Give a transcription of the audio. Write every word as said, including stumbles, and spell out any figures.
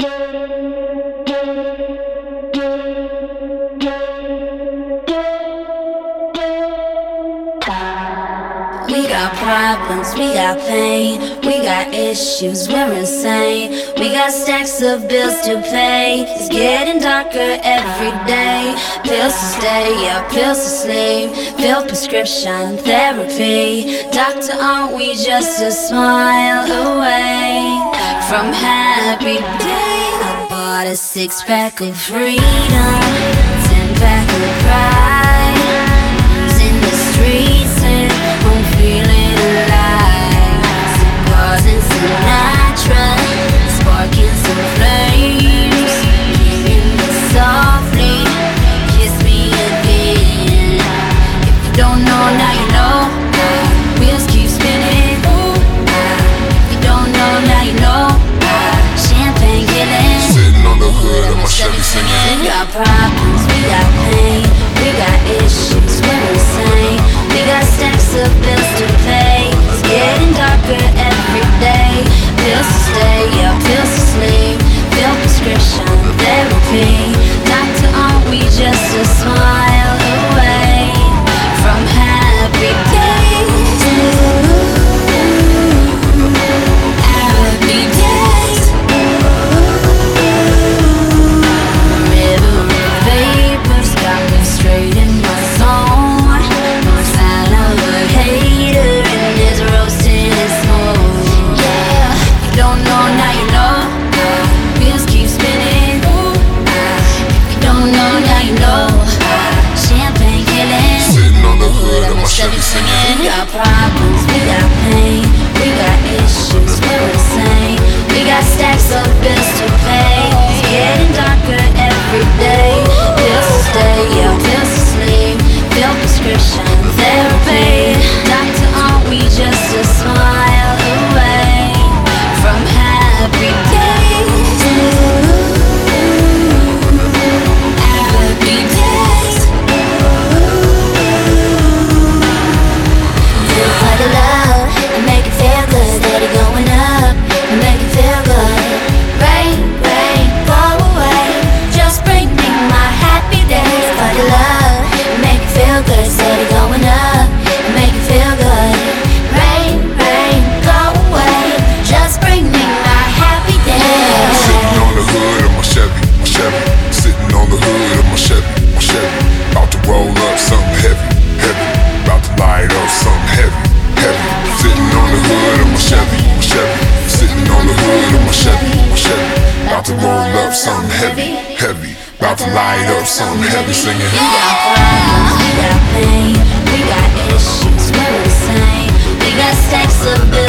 We got problems, we got pain, we got issues, we're insane. We got stacks of bills to pay, it's getting darker every day. Pills to stay, yeah, pills to sleep, fill prescription therapy. Doctor, aren't we just a smile away from happy days? I bought a six pack of freedom, ten pack of pride. Who's in the streets and I'm feeling alive. Cigars and Sinatra, sparking some flames. Kissing me softly, kiss me again. If you don't know, now you know. Wheels keep spinning. If you don't know, now you know. Champagne killing. Sitting on the hood of my Chevy singing. We got problems, we got pain, we got issues, we're insane. We got stacks of bills to pay, it's getting darker every day. Pills to stay, yeah, pills to sleep, fill prescription therapy. Doctor, aren't we just a smile away from happy days? Happy days. River vapors got me straight in my zone. Sign of a hater and is roasting and smoke. Yeah, you don't know, now you know. Wheels keep spinning. If you don't know, now you know. Champagne killing. Sitting on the hood of my Chevy singing. We got problems, we got pain, we got issues, we're insane. We got stacks of bills to pay, it's getting darker every day. Pills to stay, yeah, pills to sleep, fill prescription therapy. Doctor, aren't we just a smile away from happy days? Happy days. Feel for the love and make it feel good. Steady going up and make it feel good. Rain, rain, go away. Just bring me my happy days. For the love and make it feel good. Steady going up and make it feel good. Rain, rain, go away. Just bring me my happy days. Sitting on the hood of my Chevy, my Chevy. Sitting on the hood of my Chevy, my Chevy. About to roll up something heavy, heavy. About to light up something heavy, heavy. Sitting on the hood of my Chevy, my Chevy. Sitting on the hood of my Chevy, my Chevy. About to roll up something heavy, heavy. About to light up something heavy, singing. We got problems, we got pain, we got issues, we're insane. We got stacks of bills